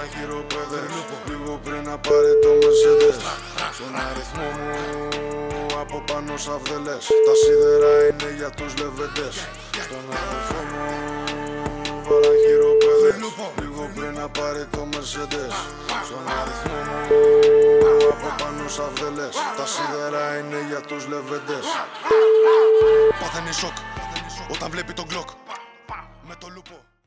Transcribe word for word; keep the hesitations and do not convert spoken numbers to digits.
χειροπέδες. Λίγο πριν να πάρει το Mercedes. Στον αριθμό μου από πάνω σαβδελές. Τα σίδερα είναι για τους λεβεντές. Στον αριθμό μου βάλα χειροπέδες. Λίγο πριν να πάρει το Mercedes. Στον αριθμό μου από πάνω σαβδελές. Τα σίδερα είναι για τους λεβεντές. Παθαίνει σοκ όταν βλέπει τον Glock με το λούπο.